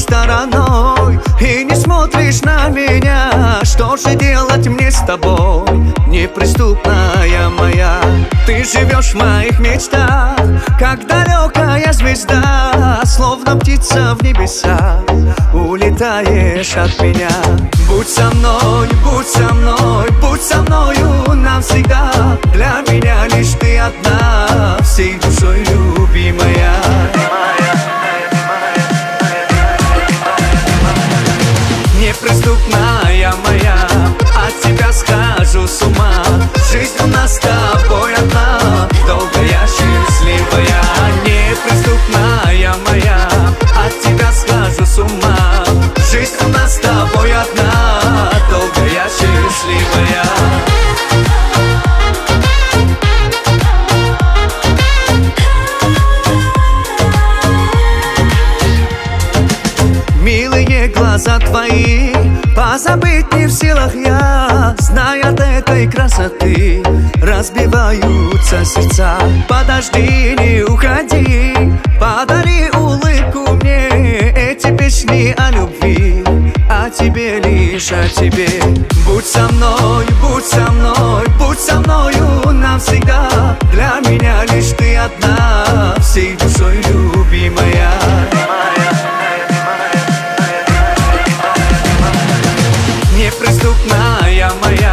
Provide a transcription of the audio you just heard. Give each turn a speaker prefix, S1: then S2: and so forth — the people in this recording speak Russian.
S1: стороной и не смотришь на меня. Что же делать мне с тобой, неприступная моя? Ты живешь в моих мечтах, как далекая звезда, словно птица в небесах, улетаешь от меня. Будь со мной, будь со мной, будь со мною навсегда. Для меня лишь ты одна, всей душой любимая. Неприступная моя, от тебя схожу с ума. Жизнь у нас с тобой одна, долгая, счастливая. Неприступная моя, от тебя схожу с ума. Жизнь у нас с тобой одна, долгая, счастливая. Милые глаза твои, позабыть не в силах я, зная от этой красоты разбиваются сердца. Подожди, не уходи, подари улыбку мне. Эти песни о любви, о тебе, лишь о тебе. Будь со мной, будь со мной, будь со мною навсегда. Для меня лишь ты одна, всей душой любимая. Неприступная моя,